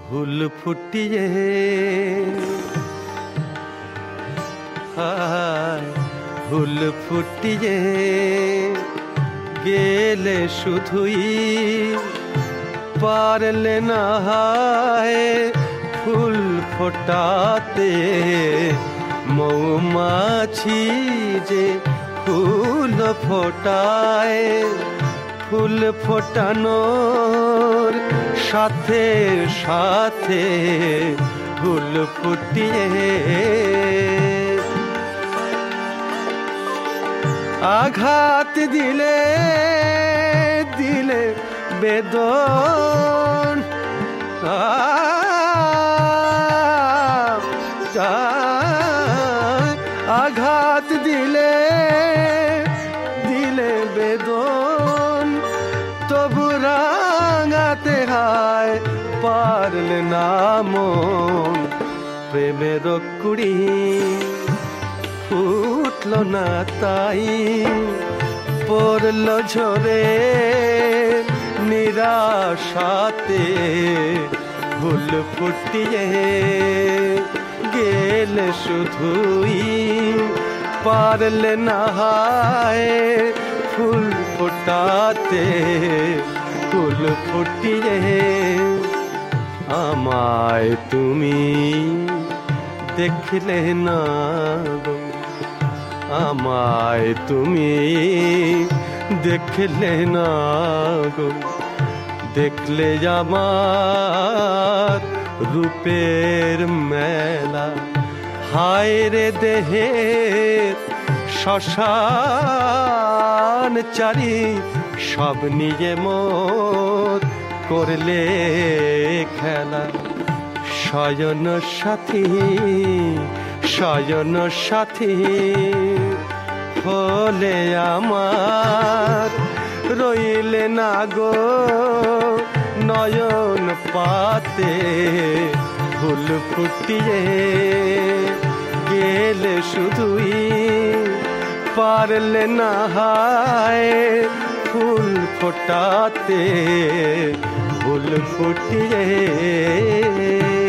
ফুল ফুটিয়ে হায় ফুল ফুটিয়ে গেলে শুধুই পারলে না হায় ফুল ফোটাতে মৌমাছি যে ফুল ফোটায় ফুল ফোটানোর সাথে সাথে ফুল ফুটিয়ে আঘাত দিলে দিলে বেদন আঘাত দিলে দিলে বেদন তবু রাঙাতে হায় পারলে না মন প্রেমের কুড়ি ফুটলো না তাই পড়ল ঝরে নিরাশাতে ফুল ফুটিয়ে গেলে শুধুই পারলে না হায় ফুল ফোটাতে ফুল ফুটিয়ে আমায় তুমি দেখলে না গো আমায় তুমি দেখলে না গো দেখলে আমার রূপের মেলা হায় রে দেহের শ্মশান চারি সব নিয়ে মোর করলে খেলা শয়ন সাথী শয়ন সাথী হলে আমার রইলে না গো নয়ন পাতে ফুল ফুটিয়ে গেলে শুধুই পারলে না হায় ফুল ফোটাতে ফুল ফুটিয়ে